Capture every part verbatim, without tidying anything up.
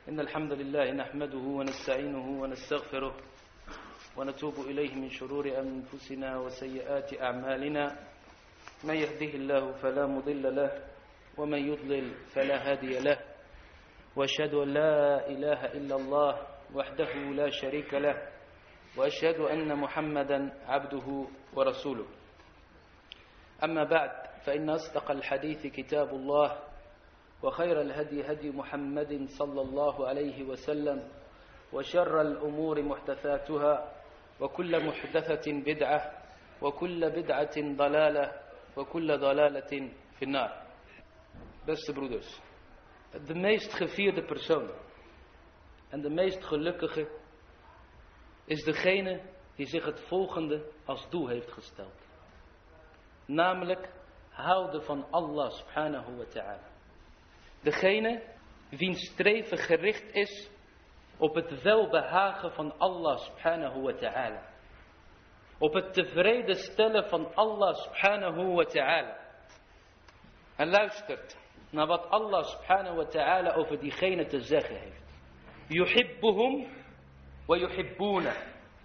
إن الحمد لله نحمده ونستعينه ونستغفره ونتوب إليه من شرور أنفسنا وسيئات أعمالنا من يهده الله فلا مضل له ومن يضلل فلا هادي له وأشهد أن لا إله إلا الله وحده لا شريك له وأشهد أن محمدا عبده ورسوله. أما بعد فإن أصدق الحديث كتاب الله وخير الهدي هدي محمد صلى الله عليه وسلم وشر الأمور محدثاتها وكل محدثة بدعة وكل بدعة ضلالة وكل ضلالة في النار. Beste broeders, de meest gevierde persoon en de meest gelukkige is degene die zich het volgende als doel heeft gesteld. Namelijk houden van Allah subhanahu wa ta'ala. Degene wiens streven gericht is op het welbehagen van Allah subhanahu wa ta'ala. Op het tevreden stellen van Allah subhanahu wa ta'ala. En luistert naar wat Allah subhanahu wa ta'ala over diegene te zeggen heeft. Yuhibbuhum wa yuhibbuna.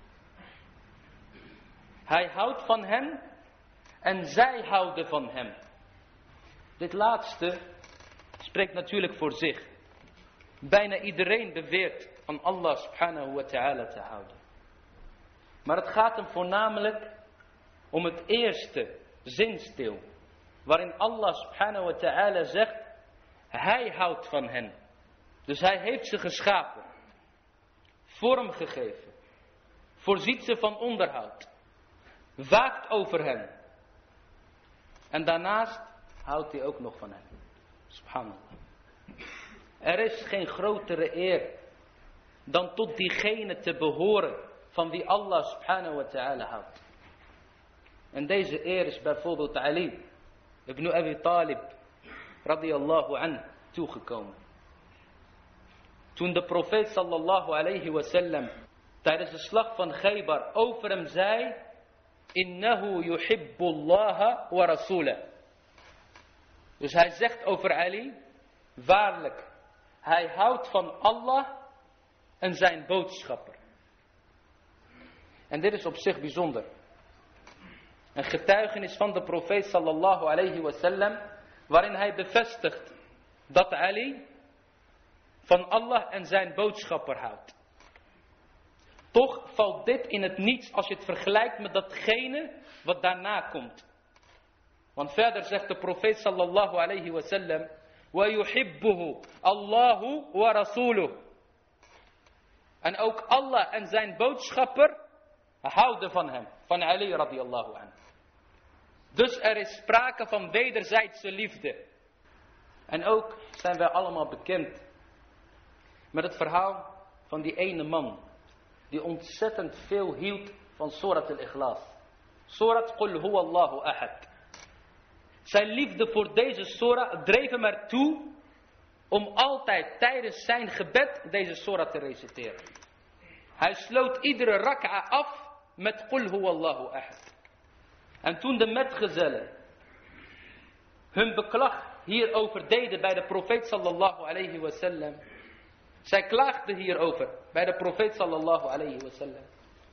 Hij houdt van hen en zij houden van hem. Dit laatste spreekt natuurlijk voor zich. Bijna iedereen beweert van Allah subhanahu wa ta'ala te houden. Maar het gaat hem voornamelijk om het eerste zinsdeel. Waarin Allah subhanahu wa ta'ala zegt, hij houdt van hen. Dus hij heeft ze geschapen. Vorm gegeven. Voorziet ze van onderhoud. Waakt over hen. En daarnaast houdt hij ook nog van hen. Subhanallah. Er is geen grotere eer dan tot diegene te behoren van wie Allah subhanahu wa ta'ala houdt. En deze eer is bijvoorbeeld Ali ibn Abi Talib radiyallahu anhu toegekomen. Toen de profeet sallallahu alayhi wa sallam tijdens de slag van Khaybar over hem zei, innahu yuhibbullaha wa rasulah. Dus hij zegt over Ali, waarlijk, hij houdt van Allah en zijn boodschapper. En dit is op zich bijzonder. Een getuigenis van de profeet sallallahu alayhi wa sallam, waarin hij bevestigt dat Ali van Allah en zijn boodschapper houdt. Toch valt dit in het niets als je het vergelijkt met datgene wat daarna komt. Want verder zegt de profeet sallallahu alayhi wa sallam, wa yuhibbuhu Allahu wa rasuluh. En ook Allah en zijn boodschapper houden van hem, van Ali radiyallahu anhu. Dus er is sprake van wederzijdse liefde. En ook zijn wij allemaal bekend met het verhaal van die ene man die ontzettend veel hield van Surat al-Ikhlas. Surat Qul huwa Allahu ahad. Zijn liefde voor deze surah dreef hem ertoe om altijd tijdens zijn gebed deze surah te reciteren. Hij sloot iedere rak'a af met Qul huwa Allahu ahad. En toen de metgezellen hun beklag hierover deden bij de profeet sallallahu alayhi wa sallam. Zij klaagden hierover bij de profeet sallallahu alayhi wa sallam.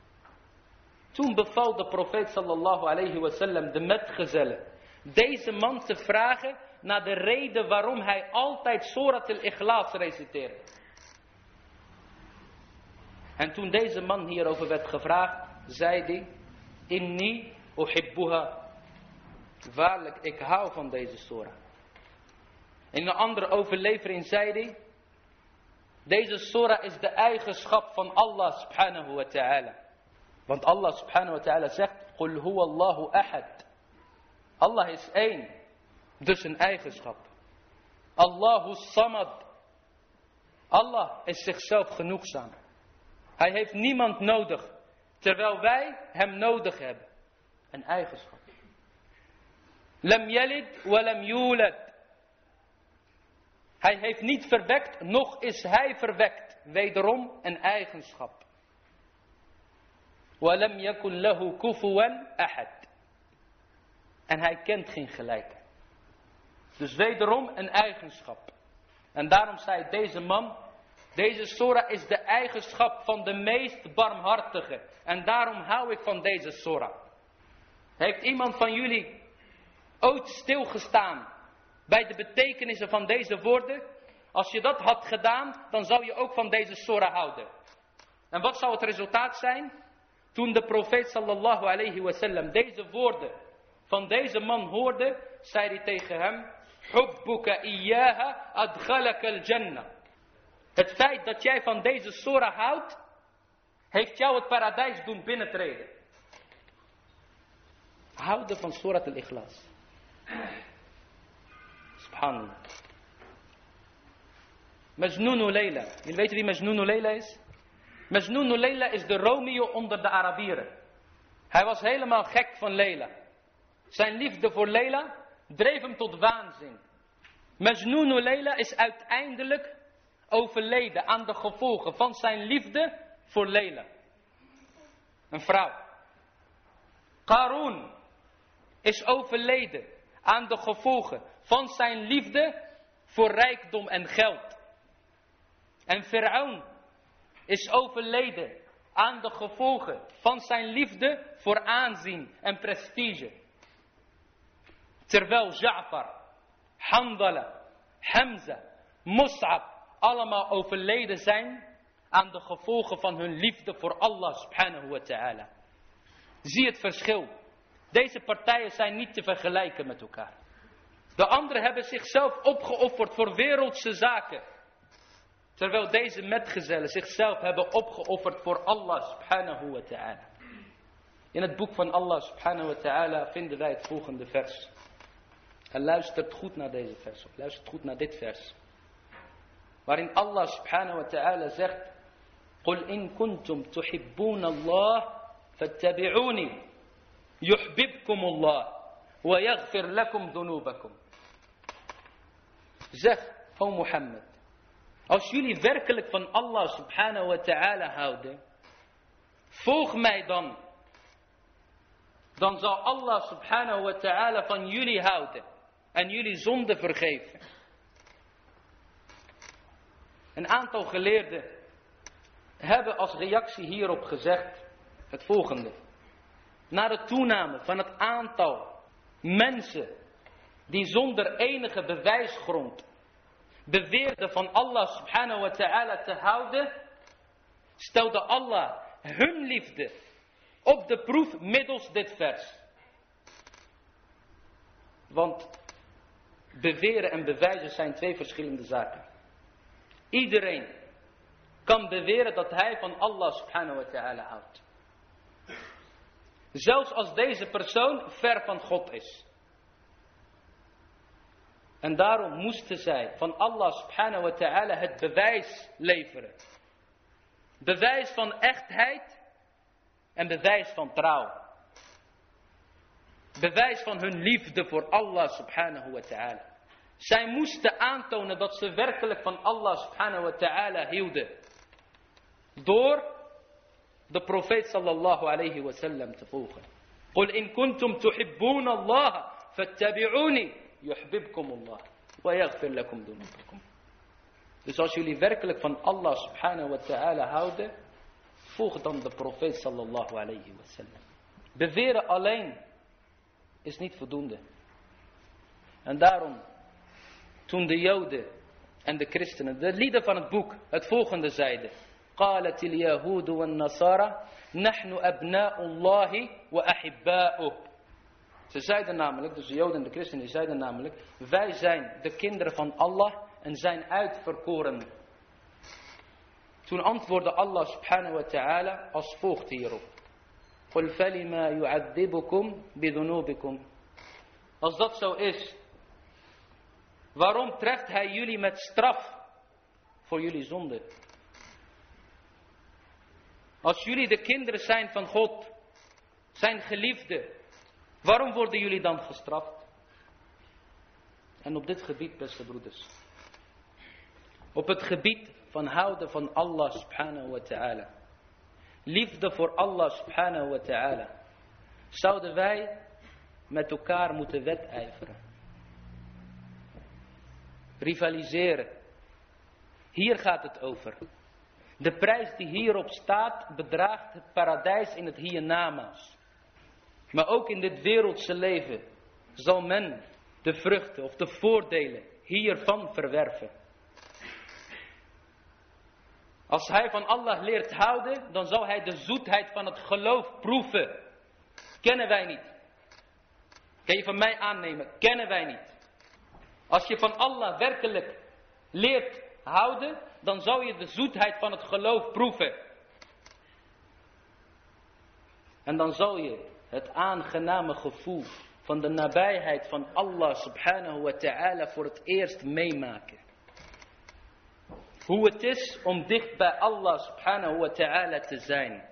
Toen beval de profeet sallallahu alayhi wa sallam de metgezellen deze man te vragen naar de reden waarom hij altijd Surat al-Ikhlas reciteerde. En toen deze man hierover werd gevraagd, zei hij, inni uhibbuha. Waarlijk, ik hou van deze surah. In een andere overlevering zei hij, deze surah is de eigenschap van Allah subhanahu wa ta'ala. Want Allah subhanahu wa ta'ala zegt, Qul huwa Allahu ahad. Allah is één, dus een eigenschap. Allahu samad. Allah is zichzelf genoegzaam. Hij heeft niemand nodig, terwijl wij hem nodig hebben. Een eigenschap. Lam yalid wa lam yulad. Hij heeft niet verwekt, noch is hij verwekt. Wederom een eigenschap. Wa lam yakun lahu kufuwan ahad. En hij kent geen gelijke. Dus wederom een eigenschap. En daarom zei deze man, Deze surah is de eigenschap van de meest barmhartige. En daarom hou ik van deze surah. Heeft iemand van jullie ooit stilgestaan bij de betekenissen van deze woorden? Als je dat had gedaan, dan zou je ook van deze surah houden. En wat zou het resultaat zijn? Toen de profeet sallallahu alayhi wasallam deze woorden van deze man hoorde, zei hij tegen hem: Hubbuka iyyaha adkhalaka al-jannah. Het feit dat jij van deze surah houdt, heeft jou het paradijs doen binnentreden. Houden van Surat al-Ikhlas. Subhanallah. Majnoon Layla. Jullie weten wie Majnoon Layla is? Majnoon Layla is de Romeo onder de Arabieren. Hij was helemaal gek van Layla. Zijn liefde voor Layla dreef hem tot waanzin. Majnoon Layla is uiteindelijk overleden aan de gevolgen van zijn liefde voor Layla. Een vrouw. Qarun is overleden aan de gevolgen van zijn liefde voor rijkdom en geld. En Fir'aun is overleden aan de gevolgen van zijn liefde voor aanzien en prestige. Terwijl Ja'far, Hamdala, Hamza, Mus'ab allemaal overleden zijn aan de gevolgen van hun liefde voor Allah subhanahu wa ta'ala. Zie het verschil. Deze partijen zijn niet te vergelijken met elkaar. De anderen hebben zichzelf opgeofferd voor wereldse zaken. Terwijl deze metgezellen zichzelf hebben opgeofferd voor Allah subhanahu wa ta'ala. In het boek van Allah subhanahu wa ta'ala vinden wij het volgende vers. En luistert goed naar deze vers. Of luistert goed naar dit vers. Waarin Allah subhanahu wa ta'ala zegt: Qul in kuntum tuhibbun Allah fattabi'uni yuhbibkum Allah wa yaghfir lakum dhunubakum. Zeg, o Mohammed, als jullie werkelijk van Allah subhanahu wa ta'ala houden, volg mij dan. Dan zal Allah subhanahu wa ta'ala van jullie houden en jullie zonde vergeven. Een aantal geleerden hebben als reactie hierop gezegd het volgende. Na de toename van het aantal mensen die zonder enige bewijsgrond beweerden van Allah subhanahu wa ta'ala te houden, stelde Allah hun liefde op de proef middels dit vers. Want beweren en bewijzen zijn twee verschillende zaken. Iedereen kan beweren dat hij van Allah subhanahu wa ta'ala houdt. Zelfs als deze persoon ver van God is. En daarom moesten zij van Allah subhanahu wa ta'ala het bewijs leveren. Bewijs van echtheid en bewijs van trouw. Bewijs van hun liefde voor Allah subhanahu wa ta'ala. Zij moesten aantonen dat ze werkelijk van Allah subhanahu wa ta'ala hielden. Door de profeet sallallahu alayhi wa sallam te volgen. Qul in kuntum tuhibbun Allah fattabi'uni yuhbibkum Allah wa yaghfir lakum dhunubakum. Dus als jullie werkelijk van Allah subhanahu wa ta'ala houden, volg dan de profeet sallallahu alayhi wa sallam. Beweren alleen is niet voldoende. En daarom, toen de Joden en de christenen, de lieden van het boek, het volgende zeiden: قالت اليهود والنصارى نحن أبناء الله وأحباؤه. Ze zeiden namelijk, dus de Joden en de christenen die zeiden namelijk: wij zijn de kinderen van Allah en zijn uitverkoren. Toen antwoordde Allah subhanahu wa ta'ala als volgt hierop: قل فلما يعذبكم بذنوبكم. Als dat zo is, waarom treft hij jullie met straf voor jullie zonde? Als jullie de kinderen zijn van God, zijn geliefden, waarom worden jullie dan gestraft? En op dit gebied, beste broeders, op het gebied van houden van Allah subhanahu wa ta'ala, liefde voor Allah subhanahu wa ta'ala, zouden wij met elkaar moeten wedijveren, rivaliseren, Hier gaat het over. De prijs die hierop staat bedraagt het paradijs in het hiernamaals. Maar ook in dit wereldse leven zal men de vruchten of de voordelen hiervan verwerven. Als hij van Allah leert houden, dan zal hij de zoetheid van het geloof proeven. Kennen wij niet. Kan je van mij aannemen? Kennen wij niet. Als je van Allah werkelijk leert houden, dan zal je de zoetheid van het geloof proeven. En dan zal je het aangename gevoel van de nabijheid van Allah subhanahu wa ta'ala voor het eerst meemaken. Hoe het is om dicht bij Allah subhanahu wa ta'ala te zijn.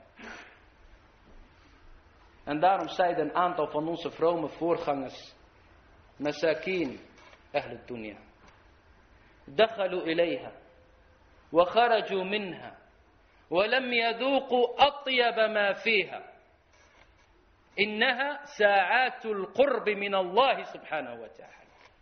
En daarom zeiden een aantal van onze vrome voorgangers: Masakin ahl dunya. Dakhalu ilayha. Wa kharaju minha. Wa lam yaduqu atyaba ma fiha. Innaha sa'atul qurbi min Allah subhanahu wa ta'ala.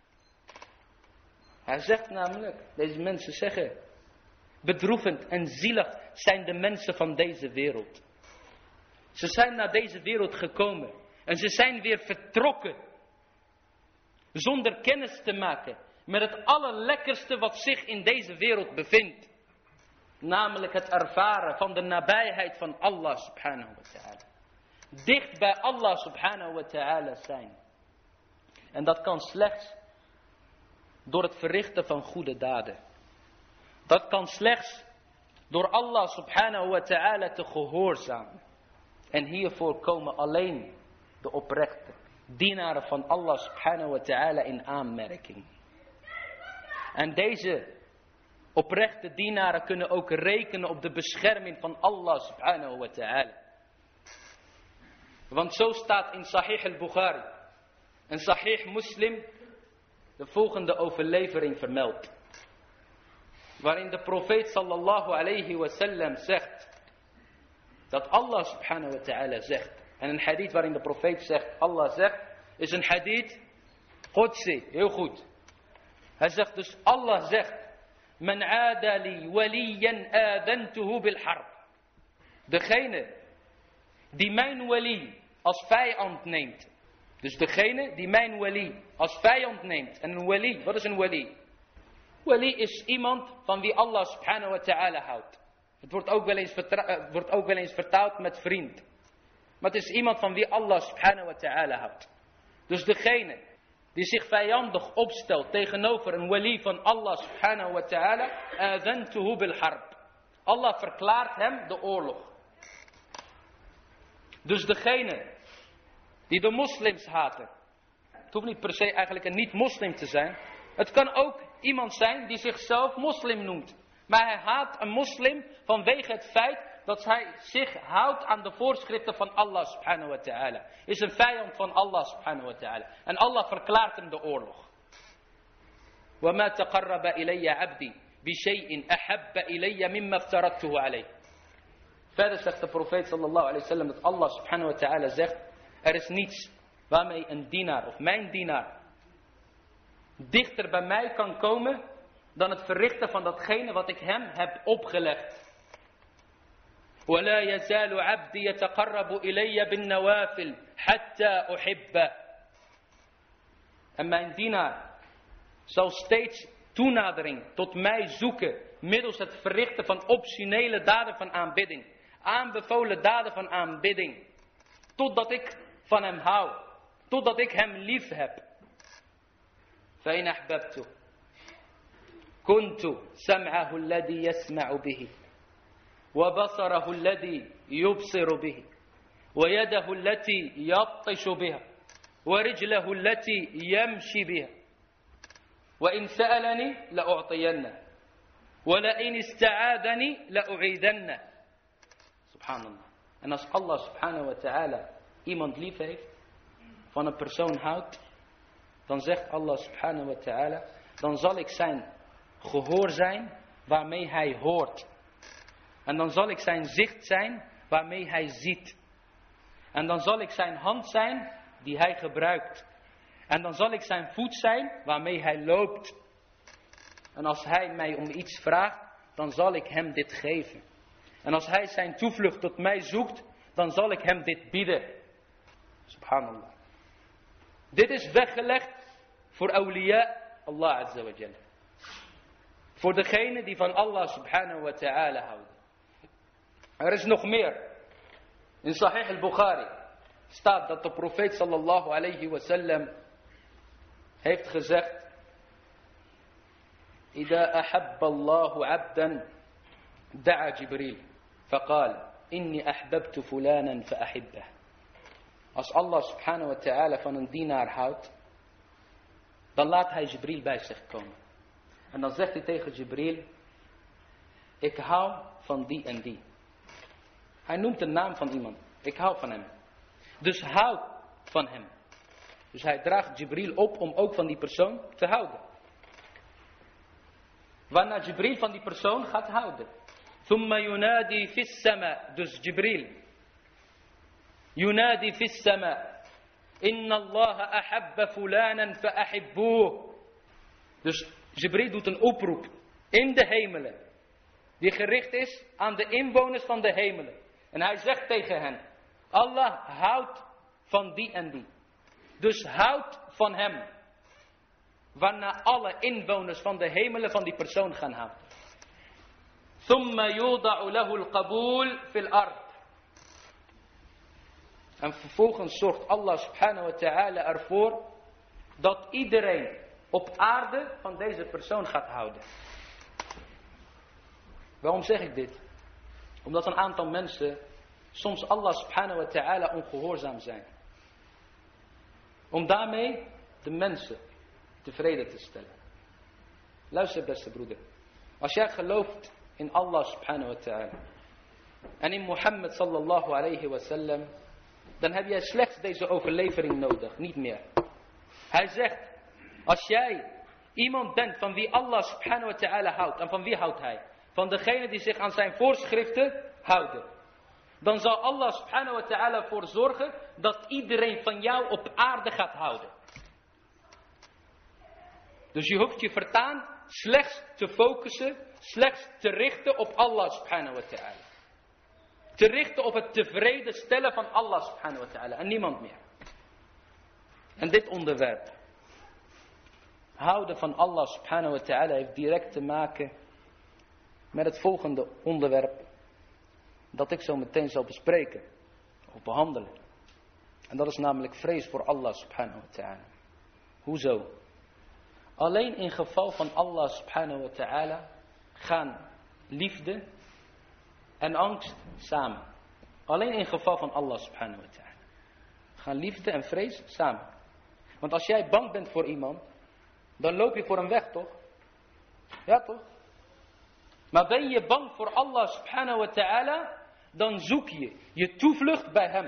Hij zegt namelijk, deze mensen zeggen, bedroevend en zielig zijn de mensen van deze wereld. Ze zijn naar deze wereld gekomen en ze zijn weer vertrokken. Zonder kennis te maken met het allerlekkerste wat zich in deze wereld bevindt. Namelijk het ervaren van de nabijheid van Allah subhanahu wa ta'ala. Dicht bij Allah subhanahu wa ta'ala zijn. En dat kan slechts door het verrichten van goede daden. Dat kan slechts door Allah subhanahu wa ta'ala te gehoorzamen. En hiervoor komen alleen de oprechte dienaren van Allah subhanahu wa ta'ala in aanmerking. En deze oprechte dienaren kunnen ook rekenen op de bescherming van Allah subhanahu wa ta'ala. Want zo staat in Sahih al-Bukhari en Sahih Muslim de volgende overlevering vermeld. Waarin de profeet sallallahu alayhi wa sallam zegt dat Allah subhanahu wa ta'ala zegt. En een hadith waarin de profeet zegt, Allah zegt, is een hadith Qudsi, heel goed. Hij zegt dus, Allah zegt, Man aadali waliyan adantuhu bil harb. Degene die mijn wali als vijand neemt. Dus degene die mijn wali als vijand neemt. En een wali, wat is een wali? Wali is iemand van wie Allah subhanahu wa ta'ala houdt. Het wordt ook wel eens, vertra- wordt ook wel eens vertaald met vriend. Maar het is iemand van wie Allah subhanahu wa ta'ala houdt. Dus degene die zich vijandig opstelt tegenover een wali van Allah subhanahu wa ta'ala. Adantuhu bil harb. Allah verklaart hem de oorlog. Dus degene die de moslims haten. Het hoeft niet per se eigenlijk een niet-moslim te zijn. Het kan ook iemand zijn die zichzelf moslim noemt. Maar hij haat een moslim vanwege het feit dat hij zich houdt aan de voorschriften van Allah subhanahu wa ta'ala. Is een vijand van Allah subhanahu wa ta'ala. En Allah verklaart hem de oorlog. وَمَا تَقَرَّبَ إِلَيَّ عَبْدِي بِشَيْءٍ أَحَبَّ إِلَيَّ مِمَّا افْتَرَضْتُهُ عَلَيْهِ. Verder zegt de profeet sallallahu alayhi wa sallam dat Allah subhanahu wa ta'ala zegt, er is niets waarmee een dienaar of mijn dienaar dichter bij mij kan komen dan het verrichten van datgene wat ik hem heb opgelegd. وَلَا يَزَالُ عَبْدِي يَتَقَرَّبُ إِلَيَّ بِالنَّوَافِلِ حَتَّى أُحِبَّ. En mijn dienaar zal steeds toenadering tot mij zoeken middels het verrichten van optionele daden van aanbidding. Aanbevolen daden van aanbidding. Totdat ik van hem hou. Totdat ik hem lief heb. فَإِنْ أَحْبَبْتُ كُنْتُ سَمْعَهُ الَّذِي يَسْمَعُ بِهِ وَبَصَرَهُ الَّذِي يُبْصِرُ بِهِ وَيَدَهُ الَّتِي يَبْطِشُ بِهَا وَرِجْلَهُ الَّتِي يَمْشِي بِهَا وَإِنْ سَأَلَنِي لَأُعْطِيَنَّهُ وَلَئِنِ اسْتَعَاذَنِي لَأُعِيذَنَّهُ. Subhanallah. En als Allah subhanahu wa ta'ala iemand lief heeft, van een persoon houdt, dan zegt Allah subhanahu wa ta'ala, dan zal ik zijn gehoor zijn waarmee hij hoort. En dan zal ik zijn zicht zijn waarmee hij ziet. En dan zal ik zijn hand zijn die hij gebruikt. En dan zal ik zijn voet zijn waarmee hij loopt. En als hij mij om iets vraagt, dan zal ik hem dit geven. En als hij zijn toevlucht tot mij zoekt, dan zal ik hem dit bieden. Subhanallah. Dit is weggelegd voor awliya Allah Azza wa Jalla. Voor degene die van Allah subhanahu wa ta'ala houden. Er is nog meer. In Sahih al-Bukhari staat dat de profeet sallallahu alayhi wa sallam heeft gezegd: Ida ahabba Allahu abdan da'a Jibril faqal inni ahbabtu fulanan fa ahibbah. Als Allah subhanahu wa ta'ala van een dienaar houdt, dan laat hij Jibril bij zich komen. En dan zegt hij tegen Jibril: ik hou van die en die. Hij noemt de naam van iemand. Ik hou van hem. Dus hou van hem. Dus hij draagt Jibril op om ook van die persoon te houden. Waarna Jibril van die persoon gaat houden. Thumma yunadi fis sama. Dus Jibril. Yunadi fis sama. Inna Allah ahabba fulanan fa ahibbuh. Dus Jibril doet een oproep in de hemelen. Die gericht is aan de inwoners van de hemelen. En hij zegt tegen hen: Allah houdt van die en die. Dus houd van hem. Waarna alle inwoners van de hemelen van die persoon gaan houden. Thumma yuda'u lahu al-qabul fil ard. En vervolgens zorgt Allah subhanahu wa ta'ala ervoor dat iedereen op aarde van deze persoon gaat houden. Waarom zeg ik dit? Omdat een aantal mensen soms Allah subhanahu wa ta'ala ongehoorzaam zijn. Om daarmee de mensen tevreden te stellen. Luister beste broeder. Als jij gelooft in Allah subhanahu wa ta'ala. En in Mohammed sallallahu alayhi wa sallam. Dan heb jij slechts deze overlevering nodig. Niet meer. Hij zegt. Als jij iemand bent van wie Allah subhanahu wa ta'ala houdt. En van wie houdt hij? Van degene die zich aan zijn voorschriften houden. Dan zal Allah subhanahu wa ta'ala ervoor zorgen dat iedereen van jou op aarde gaat houden. Dus je hoeft je vertaan slechts te focussen, slechts te richten op Allah subhanahu wa ta'ala. Te richten op het tevreden stellen van Allah subhanahu wa ta'ala en niemand meer. En dit onderwerp, houden van Allah subhanahu wa ta'ala, heeft direct te maken met het volgende onderwerp. Dat ik zo meteen zal bespreken. Of behandelen. En dat is namelijk vrees voor Allah subhanahu wa ta'ala. Hoezo? Alleen in geval van Allah subhanahu wa ta'ala gaan liefde en angst samen. Alleen in geval van Allah subhanahu wa ta'ala. Gaan liefde en vrees samen. Want als jij bang bent voor iemand, dan loop je voor hem weg, toch? Ja, toch? Maar ben je bang voor Allah subhanahu wa ta'ala, dan zoek je je toevlucht bij hem.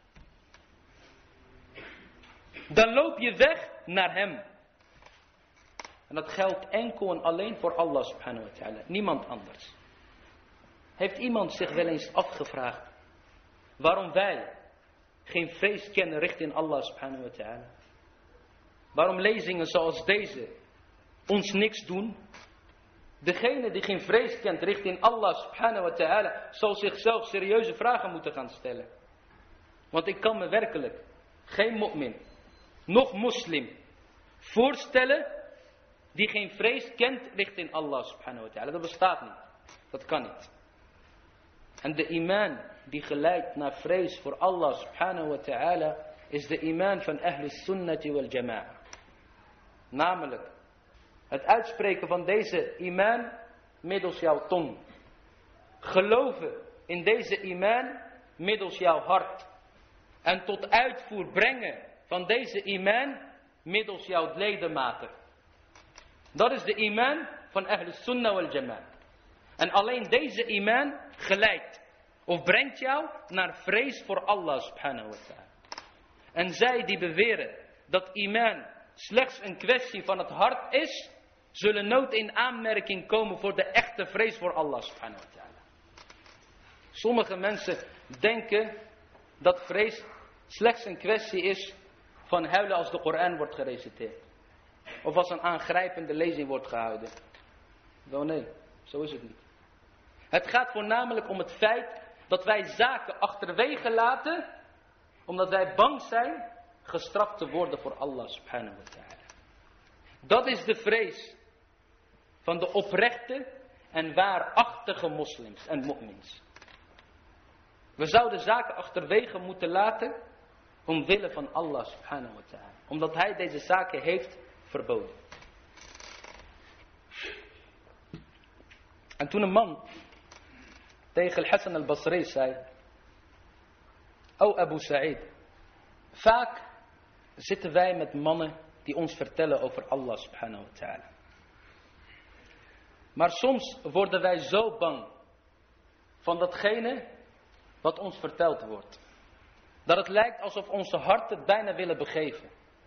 Dan loop je weg naar hem. En dat geldt enkel en alleen voor Allah subhanahu wa ta'ala. Niemand anders. Heeft iemand zich wel eens afgevraagd waarom wij geen vrees kennen richting Allah subhanahu wa ta'ala? Waarom lezingen zoals deze ons niks doen? Degene die geen vrees kent richting Allah subhanahu wa ta'ala zal zichzelf serieuze vragen moeten gaan stellen. Want ik kan me werkelijk geen mu'min, nog moslim voorstellen die geen vrees kent richting Allah subhanahu wa ta'ala. Dat bestaat niet. Dat kan niet. En de iman die geleidt naar vrees voor Allah subhanahu wa ta'ala is de iman van Ahl sunnati wal jama'a. Namelijk het uitspreken van deze iman middels jouw tong. Geloven in deze iman middels jouw hart. En tot uitvoer brengen van deze iman middels jouw ledematen. Dat is de iman van Ahl Sunnah wal Jama'a. En alleen deze iman geleidt of brengt jou naar vrees voor Allah subhanahu wa ta'ala. En zij die beweren dat iman slechts een kwestie van het hart is, zullen nooit in aanmerking komen voor de echte vrees voor Allah subhanahu wa ta'ala. Sommige mensen denken dat vrees slechts een kwestie is van huilen als de Koran wordt gereciteerd. Of als een aangrijpende lezing wordt gehouden. Wel nee, zo is het niet. Het gaat voornamelijk om het feit dat wij zaken achterwege laten, omdat wij bang zijn gestraft te worden voor Allah subhanahu wa ta'ala. Dat is de vrees van de oprechte en waarachtige moslims en mu'mins. We zouden zaken achterwege moeten laten omwille van Allah subhanahu wa ta'ala. Omdat hij deze zaken heeft verboden. En toen een man tegen Hassan al-Basri zei: O Abu Sa'id, vaak zitten wij met mannen die ons vertellen over Allah subhanahu wa ta'ala. Maar soms worden wij zo bang van datgene wat ons verteld wordt, dat het lijkt alsof onze harten bijna willen begeven.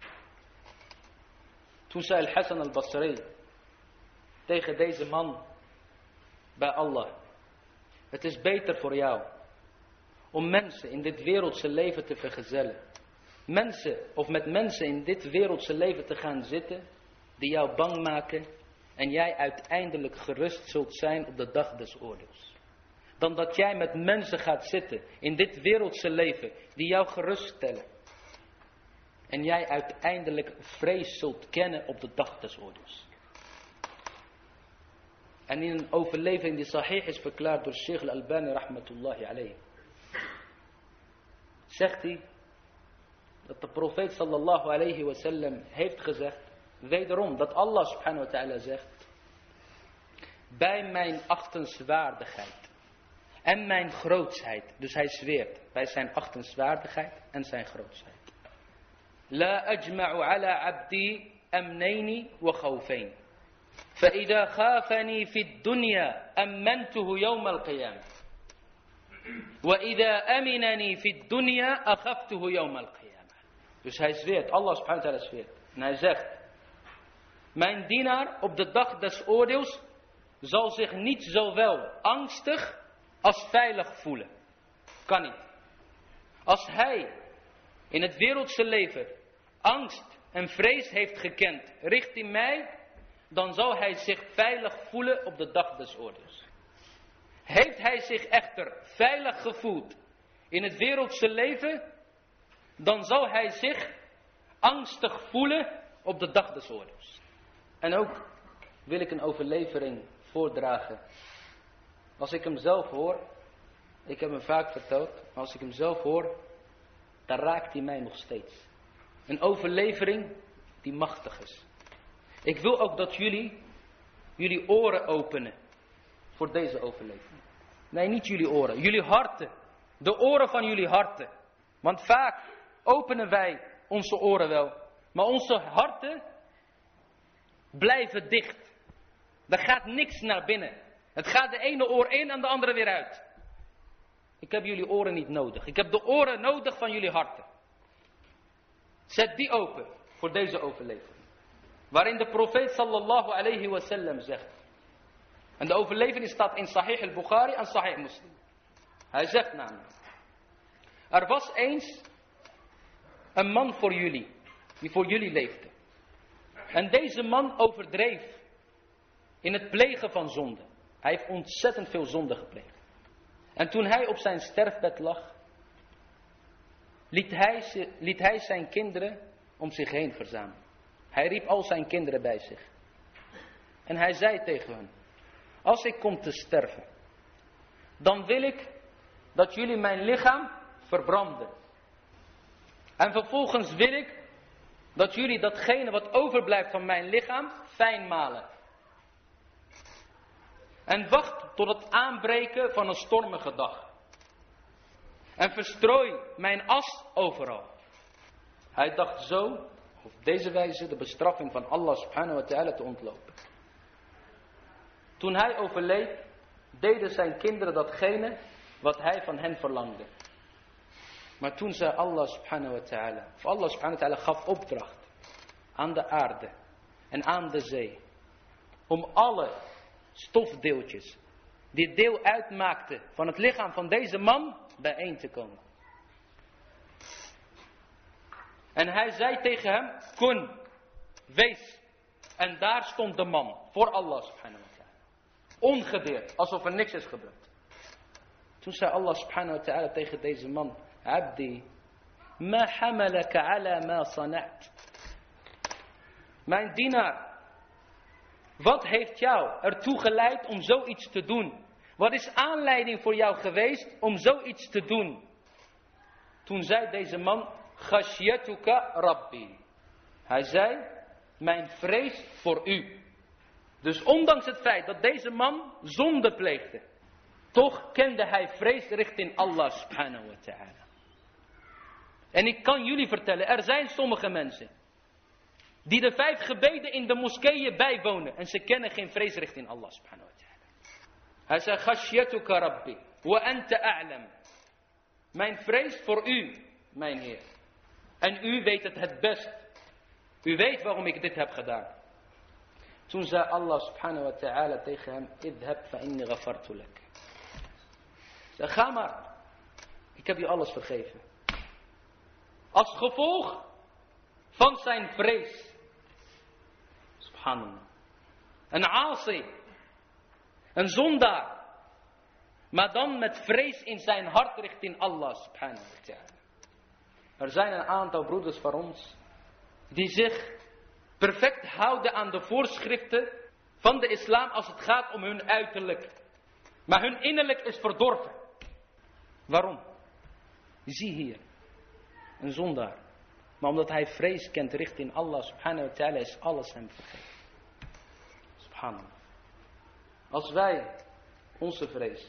Toen zei Hassan al-Basri tegen deze man bij Allah: het is beter voor jou om mensen in dit wereldse leven te vergezellen. Mensen of met mensen in dit wereldse leven te gaan zitten die jou bang maken en jij uiteindelijk gerust zult zijn op de dag des oordeels. Dan dat jij met mensen gaat zitten in dit wereldse leven die jou geruststellen. En jij uiteindelijk vrees zult kennen op de dag des oordeels. En in een overlevering die sahih is verklaard door Sheikh al-Albani rahmatullahi alayhi, zegt hij dat de profeet sallallahu alayhi wa sallam heeft gezegd, wederom dat Allah subhanahu wa ta'ala zegt: bij mijn achtenswaardigheid en mijn grootsheid. Dus hij zweert bij zijn achtenswaardigheid en zijn grootsheid. La ajma'u ala abdi amnayni wa khawfayn. فإذا خافني في الدنيا أمنته يوم القيامة وإذا أمنني في الدنيا أخفته يوم القيامة. Dus hij zweert, Allah subhanahu wa ta'ala zweert. En hij zegt: mijn dienaar op de dag des oordeels zal zich niet zowel angstig als veilig voelen. Kan niet. Als hij in het wereldse leven angst en vrees heeft gekend richting mij, dan zal hij zich veilig voelen op de dag des oordeels. Heeft hij zich echter veilig gevoeld in het wereldse leven, dan zal hij zich angstig voelen op de dag des oordeels. En ook wil ik een overlevering voordragen. Als ik hem zelf hoor, ik heb hem vaak verteld, maar als ik hem zelf hoor, dan raakt hij mij nog steeds. Een overlevering die machtig is. Ik wil ook dat jullie, jullie oren openen voor deze overlevering. Nee, niet jullie oren, jullie harten. De oren van jullie harten. Want vaak openen wij onze oren wel, maar onze harten blijven dicht. Er gaat niks naar binnen. Het gaat de ene oor in en de andere weer uit. Ik heb jullie oren niet nodig. Ik heb de oren nodig van jullie harten. Zet die open voor deze overlevering. Waarin de profeet sallallahu alayhi wa sallam zegt. En de overlevering staat in Sahih al-Bukhari en Sahih Muslim. Hij zegt namelijk: er was eens een man voor jullie, die voor jullie leefde. En deze man overdreef in het plegen van zonde. Hij heeft ontzettend veel zonde gepleegd. En toen hij op zijn sterfbed lag, liet hij, liet hij zijn kinderen om zich heen verzamelen. Hij riep al zijn kinderen bij zich. En hij zei tegen hen: als ik kom te sterven, dan wil ik dat jullie mijn lichaam verbranden. En vervolgens wil ik dat jullie datgene wat overblijft van mijn lichaam fijn malen. En wacht tot het aanbreken van een stormige dag. En verstrooi mijn as overal. Hij dacht zo op deze wijze de bestraffing van Allah subhanahu wa ta'ala te ontlopen. Toen hij overleed, deden zijn kinderen datgene wat hij van hen verlangde. Maar toen zei Allah subhanahu wa ta'ala, of Allah subhanahu wa ta'ala gaf opdracht aan de aarde en aan de zee, om alle stofdeeltjes die deel uitmaakten van het lichaam van deze man bijeen te komen. En hij zei tegen hem: kun, wees. En daar stond de man voor Allah subhanahu wa ta'ala. Ongedeerd, alsof er niks is gebeurd. Toen zei Allah subhanahu wa ta'ala tegen deze man, Abdi, ma hamalaka ala ma sana'at. Mijn dienaar, wat heeft jou ertoe geleid om zoiets te doen? Wat is aanleiding voor jou geweest om zoiets te doen? Toen zei deze man, Khashyatuka Rabbi. Hij zei, mijn vrees voor u. Dus ondanks het feit dat deze man zonde pleegde, toch kende hij vrees richting Allah subhanahu wa ta'ala. En ik kan jullie vertellen, er zijn sommige mensen die de vijf gebeden in de moskeeën bijwonen en ze kennen geen vrees richting Allah subhanahu wa ta'ala. Hij zei, Khashyatuka Rabbi, wa anta a'lam. Mijn vrees voor u, mijn Heer. En u weet het het best. U weet waarom ik dit heb gedaan. Toen zei Allah subhanahu wa ta'ala tegen hem, idhab fa inni ghafartu lak. Zei, ga maar. Ik heb je alles vergeven. Als gevolg van zijn vrees. Subhanallah. Een aasi. Een zondaar. Maar dan met vrees in zijn hart richting Allah subhanahu wa ta'ala. Er zijn een aantal broeders van ons die zich perfect houden aan de voorschriften van de islam als het gaat om hun uiterlijk. Maar hun innerlijk is verdorven. Waarom? Zie hier. Een zondaar. Maar omdat hij vrees kent richting Allah subhanahu wa ta'ala is alles hem vergeven. Subhanallah. Als wij onze vrees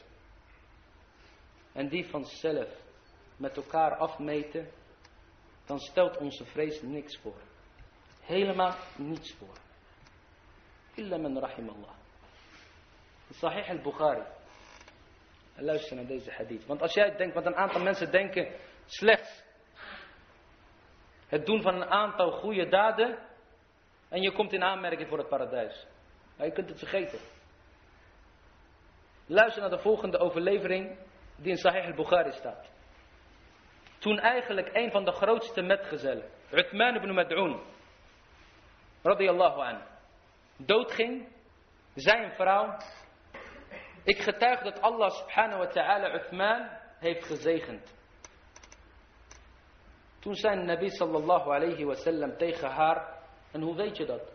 en die van zelf met elkaar afmeten, dan stelt onze vrees niks voor. Helemaal niets voor. Illa man rahimallah. Sahih al-Bukhari. Luister naar deze hadith. Want als jij denkt, want een aantal mensen denken slechts het doen van een aantal goede daden en je komt in aanmerking voor het paradijs. Maar je kunt het vergeten. Luister naar de volgende overlevering die in Sahih al-Bukhari staat. Toen eigenlijk een van de grootste metgezellen, Uthman ibn Mad'un, radiyallahu anhu, doodging, zei een vrouw, ik getuig dat Allah subhanahu wa ta'ala Uthman heeft gezegend. Toen zei Nabi sallallahu alayhi wa sallam tegen haar, en hoe weet je dat?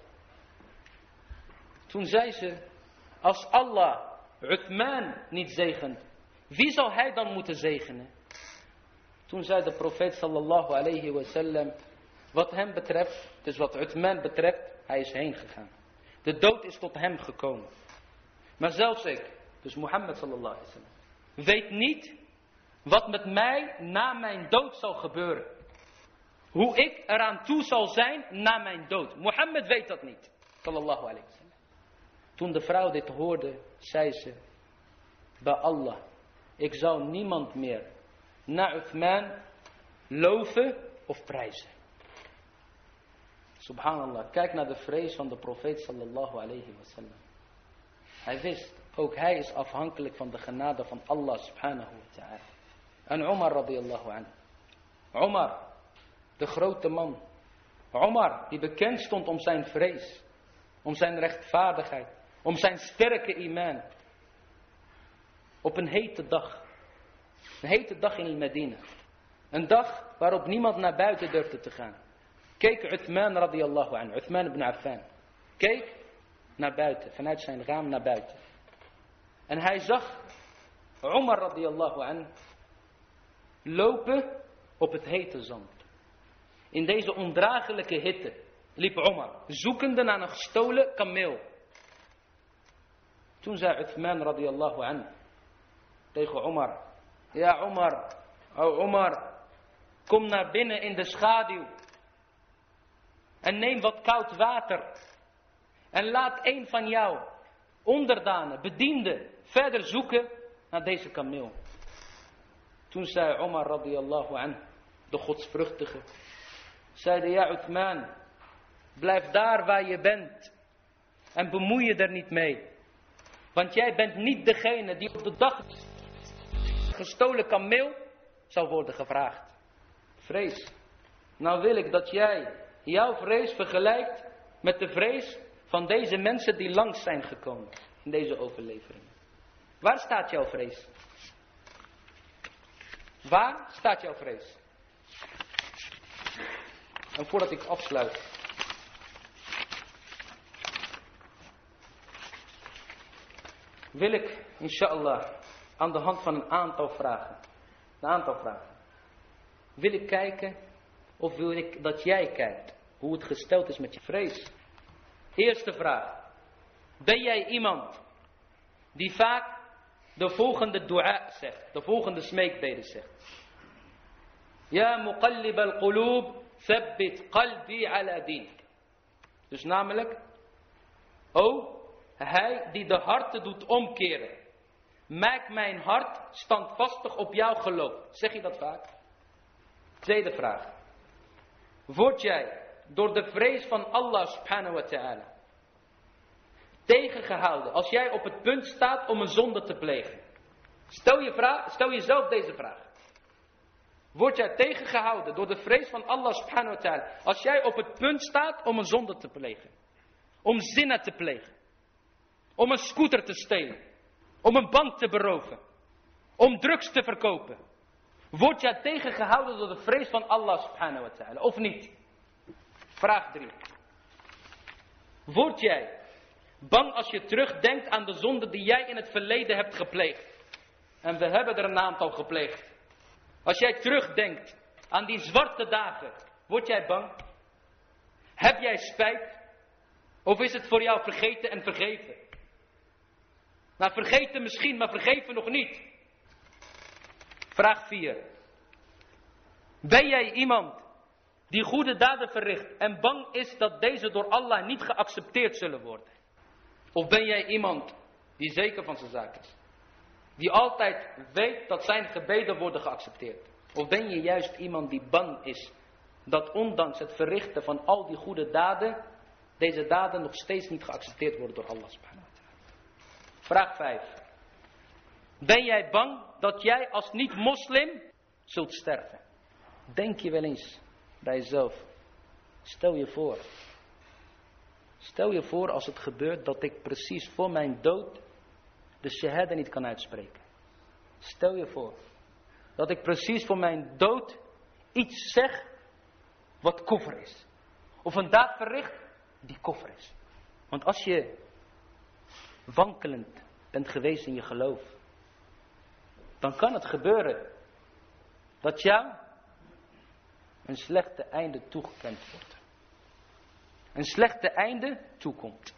Toen zei ze, als Allah Uthman niet zegent, wie zal hij dan moeten zegenen? Toen zei de profeet sallallahu alayhi wa sallam, wat hem betreft, dus wat Uthman betreft, hij is heen gegaan. De dood is tot hem gekomen. Maar zelfs ik, dus Mohammed sallallahu alayhi wa sallam, weet niet wat met mij na mijn dood zal gebeuren. Hoe ik eraan toe zal zijn na mijn dood. Mohammed weet dat niet. Sallallahu alayhi wa sallam. Toen de vrouw dit hoorde, zei ze, bij Allah, ik zou niemand meer na Uthman loven of prijzen. Subhanallah, kijk naar de vrees van de profeet sallallahu alayhi wa sallam. Hij wist, ook hij is afhankelijk van de genade van Allah subhanahu wa ta'ala. En Umar radiyallahu anhu. Umar, de grote man. Umar, die bekend stond om zijn vrees. Om zijn rechtvaardigheid. Om zijn sterke iman. Op een hete dag. Een hete dag in Medina. Een dag waarop niemand naar buiten durfde te gaan. Keek Uthman radiyallahu anhu. Uthman ibn Affan. Keek naar buiten. Vanuit zijn raam naar buiten. En hij zag Umar radiyallahu anhu lopen op het hete zand. In deze ondraaglijke hitte liep Umar, zoekende naar een gestolen kameel. Toen zei Uthman radiyallahu anhu tegen Umar, ja Umar, o Umar, kom naar binnen in de schaduw. En neem wat koud water. En laat een van jou onderdanen, bedienden, verder zoeken naar deze kameel. Toen zei Umar radiyallahu anhu, de godsvruchtige, zeide, ja Uthman, blijf daar waar je bent en bemoei je er niet mee. Want jij bent niet degene die op de dag gestolen kameel zal worden gevraagd. Vrees. Nou wil ik dat jij jouw vrees vergelijkt met de vrees van deze mensen die langs zijn gekomen. in deze overleveringen. Waar staat jouw vrees? Waar staat jouw vrees? En voordat ik afsluit. Wil ik, inshallah, aan de hand van een aantal vragen. Een aantal vragen. Wil ik kijken, of wil ik dat jij kijkt, hoe het gesteld is met je vrees? Eerste vraag. Ben jij iemand die vaak de volgende dua zegt, de volgende smeekbeden zegt? Ja muqallib al-qulub, thabbit qalbi ala dinik. Dus namelijk, o, hij die de harten doet omkeren, maak mijn hart standvastig op jouw geloof. Zeg je dat vaak? Tweede vraag. Word jij door de vrees van Allah subhanahu wa ta'ala tegengehouden als jij op het punt staat om een zonde te plegen? Stel, je vraag, stel jezelf deze vraag. Word jij tegengehouden door de vrees van Allah subhanahu wa ta'ala als jij op het punt staat om een zonde te plegen? Om zina te plegen? Om een scooter te stelen? Om een bank te beroven? Om drugs te verkopen? Word jij tegengehouden door de vrees van Allah subhanahu wa ta'ala of niet? Vraag drie. Word jij bang als je terugdenkt aan de zonde die jij in het verleden hebt gepleegd? En we hebben er een aantal gepleegd. Als jij terugdenkt aan die zwarte dagen, word jij bang? Heb jij spijt? Of is het voor jou vergeten en vergeven? Nou, vergeten misschien, maar vergeven nog niet. Vraag vier. Ben jij iemand die goede daden verricht en bang is dat deze door Allah niet geaccepteerd zullen worden? Of ben jij iemand die zeker van zijn zaak is? Die altijd weet dat zijn gebeden worden geaccepteerd? Of ben je juist iemand die bang is dat ondanks het verrichten van al die goede daden, deze daden nog steeds niet geaccepteerd worden door Allah subhanahu wa ta'ala? Vraag vijf. Ben jij bang dat jij als niet-moslim zult sterven? Denk je wel eens bij jezelf. Stel je voor. Stel je voor als het gebeurt dat ik precies voor mijn dood de shahada niet kan uitspreken. Stel je voor dat ik precies voor mijn dood iets zeg wat koffer is. Of een daad verricht die koffer is. Want als je wankelend bent geweest in je geloof, dan kan het gebeuren dat jou een slechte einde toegekend wordt. Een slechte einde toekomt.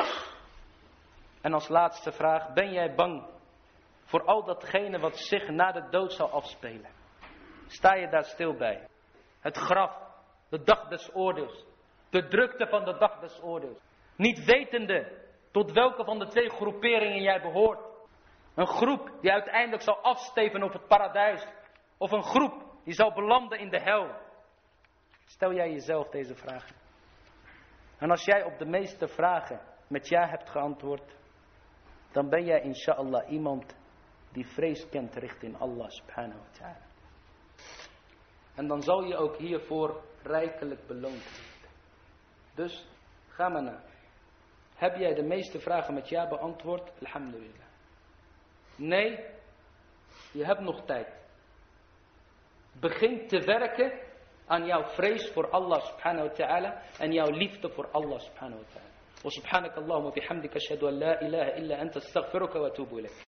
En als laatste vraag, ben jij bang voor al datgene wat zich na de dood zal afspelen? Sta je daar stil bij? Het graf, de dag des oordeels, de drukte van de dag des oordeels. Niet wetende tot welke van de twee groeperingen jij behoort. Een groep die uiteindelijk zal afsteven op het paradijs. Of een groep die zal belanden in de hel. Stel jij jezelf deze vragen. En als jij op de meeste vragen met ja hebt geantwoord, dan ben jij inshallah iemand die vrees kent richting Allah subhanahu wa ta'ala. En dan zal je ook hiervoor rijkelijk beloond worden. Dus ga maar na. Heb jij de meeste vragen met ja beantwoord? Alhamdulillah. Nee, je hebt nog tijd. Begin te werken aan jouw vrees voor Allah subhanahu wa ta'ala en jouw liefde voor Allah subhanahu wa ta'ala. Wa subhanakallahumma bihamdika ashhadu an la ilaha illa anta astaghfiruka wa atubu ilayk.